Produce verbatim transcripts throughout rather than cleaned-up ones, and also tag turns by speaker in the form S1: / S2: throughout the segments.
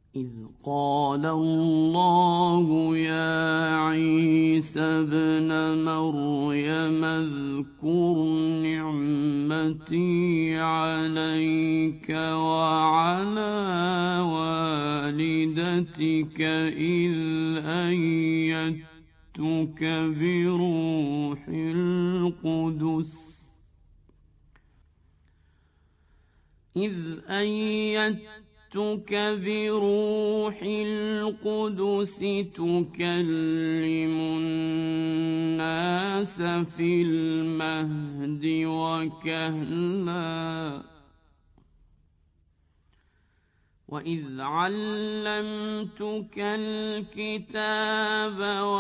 S1: إذ قال الله يا عيسى ابن مريم اذكر نعمتي عليك وعلى والدتك إذ أيدتك بروح القدس إذ أيدتك بروح القدس تكلم الناس في المهد وكهلا وإذ علمتك الكتاب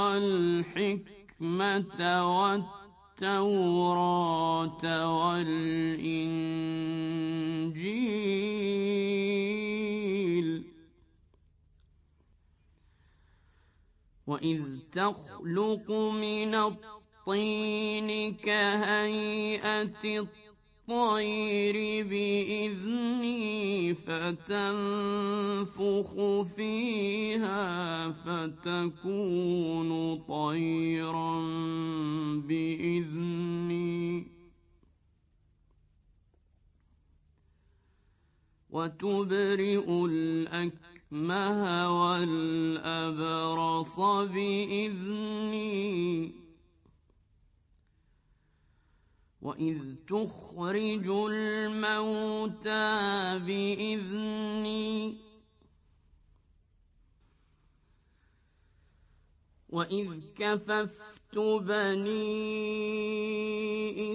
S1: والحكمة والتوراة والإنجيل وإذ تخلق من الطين كهيئة الطير بإذني فتنفخ فيها فتكون طيرا بإذني وتبرئ الأكمه والأبرص بإذني وإذ تخرج الموتى بإذني وإذ كففت بني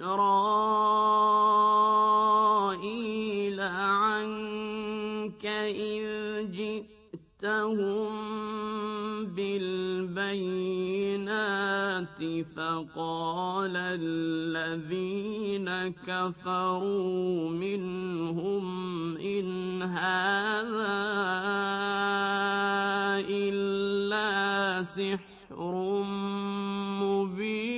S1: إسرائيل عنك إذ جئتهم بالبينات فقال الذين كفروا منهم إن هذا إلا سحر مبين